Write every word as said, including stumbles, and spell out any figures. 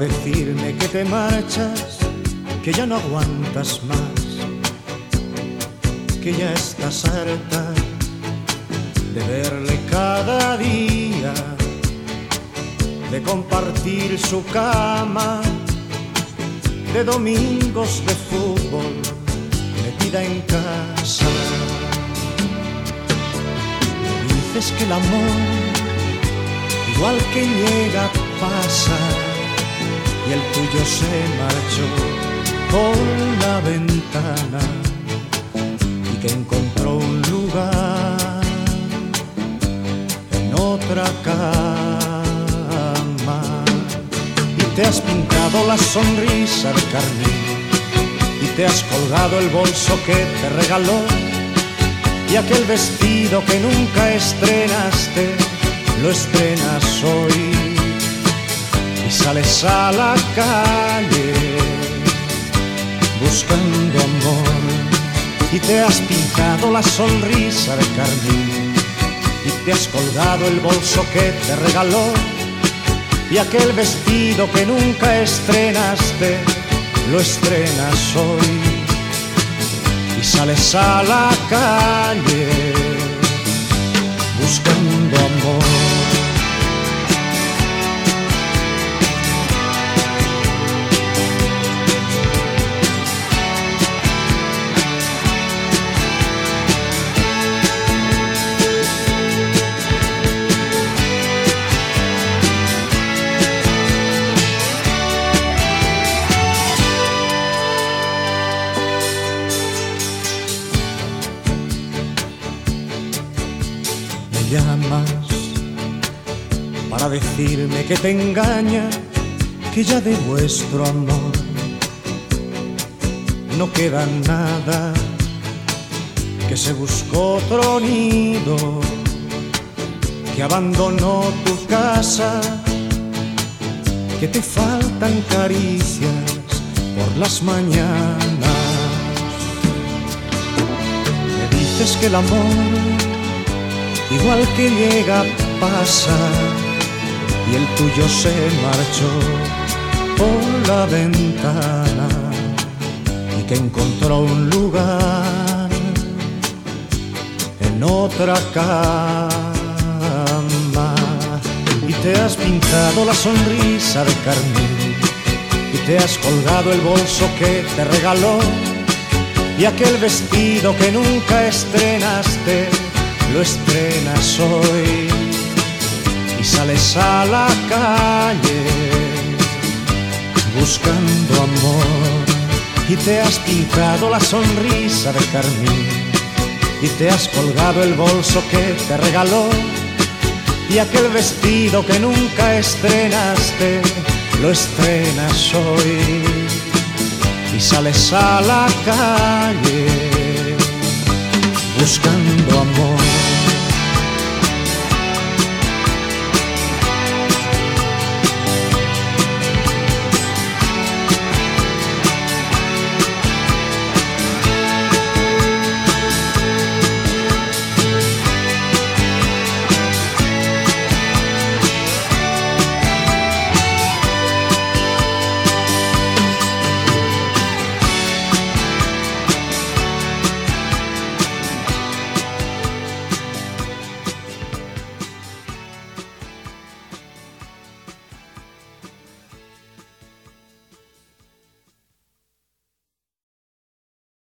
decirme que te marchas, que ya no aguantas más, que ya estás harta de verle cada día, de compartir su cama, de domingos de fútbol metida en casa. Me dices que el amor, igual que llega, pasa, y el tuyo se marchó por la ventana y que encontró un lugar en otra cama. Y te has pintado la sonrisa de carmín y te has colgado el bolso que te regaló y aquel vestido que nunca estrenaste lo estrenas hoy. Y sales a la calle buscando amor y te has pintado la sonrisa de carmín y te has colgado el bolso que te regaló y aquel vestido que nunca estrenaste lo estrenas hoy. Y sales a la calle buscando amor. Llamas para decirme que te engaña, que ya de vuestro amor no queda nada, que se buscó otro nido, que abandonó tu casa, que te faltan caricias por las mañanas. Me dices que el amor, igual que llega, pasa, y el tuyo se marchó por la ventana y que encontró un lugar en otra cama. Y te has pintado la sonrisa de carmín y te has colgado el bolso que te regaló y aquel vestido que nunca estrenaste lo estrenas hoy. Y sales a la calle buscando amor y te has pintado la sonrisa de carmín y te has colgado el bolso que te regaló y aquel vestido que nunca estrenaste lo estrenas hoy. Y sales a la calle buscando amor.